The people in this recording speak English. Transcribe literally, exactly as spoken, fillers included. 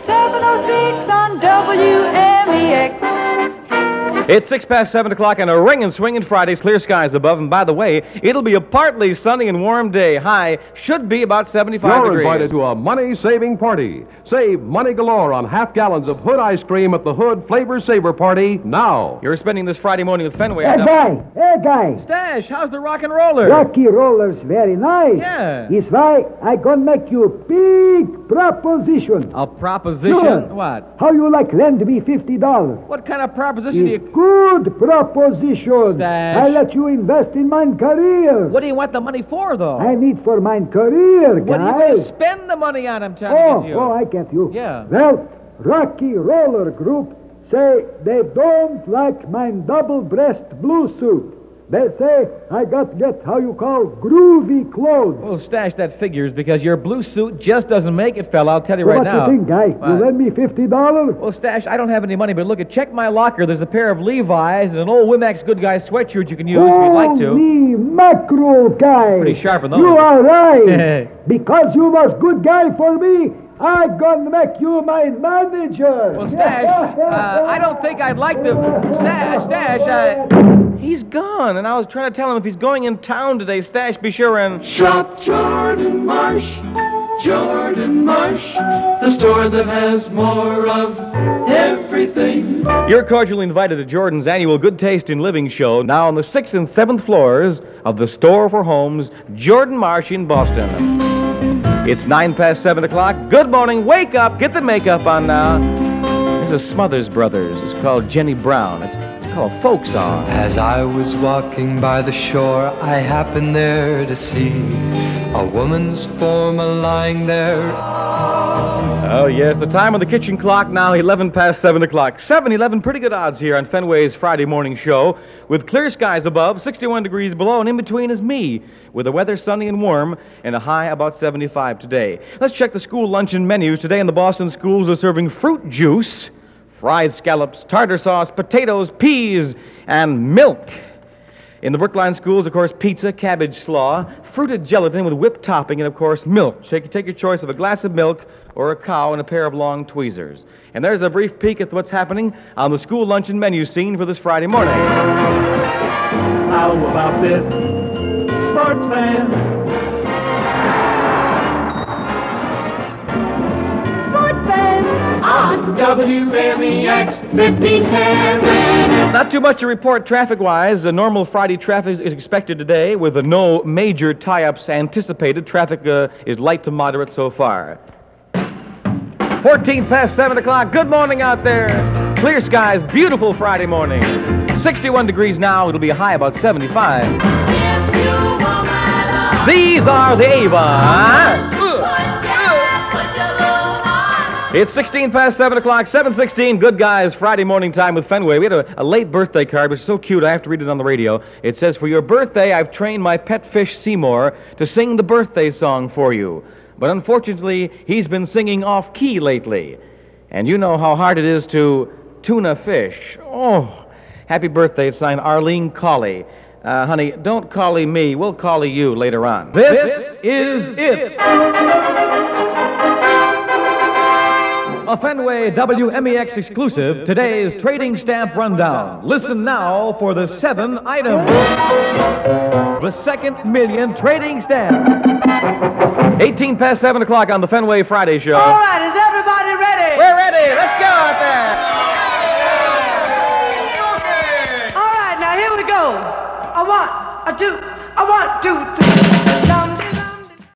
seven oh six on W M E X. It's six past seven o'clock on a ring and swinging Fridays, clear skies above. And by the way, it'll be a partly sunny and warm day. High should be about seventy-five You're degrees. You're invited to a money-saving party. Save money galore on half gallons of Hood ice cream at the Hood Flavor Saver Party now. You're spending this Friday morning with Fenway. Hey, guy! Hey, guy! Stash, how's the rock and roller? Rocky roller's very nice. Yeah. It's why I gonna make you big proposition. A proposition? Sure. What? How you like lend me fifty dollars? What kind of proposition do you... Good proposition. Stash. I let you invest in my career. What do you want the money for, though? I need for my career, guy. What are you going to spend the money on, I'm telling Oh, you? oh, I get you. Yeah. Well, Rocky Roller Group say they don't like my double-breast blue suit. They say I got to get how you call groovy clothes. Well, Stash, that figures because your blue suit just doesn't make it, fella. I'll tell you Well, right what now. What do you think, guy? What? You lend me fifty dollars? Well, Stash, I don't have any money, but look, check my locker. There's a pair of Levi's and an old Wimax Good Guy sweatshirt you can use if you'd like to. Holy mackerel, guy. Pretty sharp on those. You are right. Because you was good guy for me, I gonna make you my manager. Well, Stash, uh, I don't think I'd like to... Stash, Stash, uh... He's gone, and I was trying to tell him if he's going in town today, Stash, be sure and... Shop Jordan Marsh, Jordan Marsh, the store that has more of everything. You're cordially invited to Jordan's annual Good Taste in Living show, now on the sixth and seventh floors of the Store for Homes, Jordan Marsh in Boston. It's nine past seven o'clock. Good morning. Wake up. Get the makeup on now. There's a Smothers Brothers. It's called Jenny Brown. It's, it's called a folk song. As I was walking by the shore, I happened there to see a woman's form lying there. Oh, yes. The time on the kitchen clock now, eleven past seven o'clock. seven eleven, pretty good odds here on Fenway's Friday morning show. With clear skies above, sixty-one degrees below, and in between is me, with the weather sunny and warm, and a high about seventy-five today. Let's check the school luncheon menus. Today in the Boston schools are serving fruit juice, fried scallops, tartar sauce, potatoes, peas, and milk. In the Brookline schools, of course, pizza, cabbage slaw, fruited gelatin with whipped topping, and, of course, milk. Take, take your choice of a glass of milk or a cow and a pair of long tweezers. And there's a brief peek at what's happening on the school luncheon menu scene for this Friday morning. How about this, sports fans? Sports fans On W M E X fifteen ten. Not too much to report traffic-wise. A normal Friday traffic is expected today with no major tie-ups anticipated. Traffic uh, is light to moderate so far. fourteen past seven o'clock. Good morning out there. Clear skies, beautiful Friday morning. sixty-one degrees now. It'll be a high about seventy-five. These are the Avon. It's sixteen past seven o'clock, seven sixteen. Good guys, Friday morning time with Fenway. We had a, a late birthday card, which is so cute I have to read it on the radio. It says, for your birthday, I've trained my pet fish Seymour to sing the birthday song for you. But unfortunately, he's been singing off-key lately. And you know how hard it is to tune a fish. Oh, happy birthday. It's signed Arlene Colley. Uh, honey, don't collie me. We'll collie you later on. This, this is it. A Fenway W M E X exclusive, today's trading stamp rundown. Listen now for the seven items. The second million trading stamp. eighteen past seven o'clock on the Fenway Friday show. All right, is everybody ready? We're ready. Let's go out there. All right, now here we go. I want, a two, I want two, three.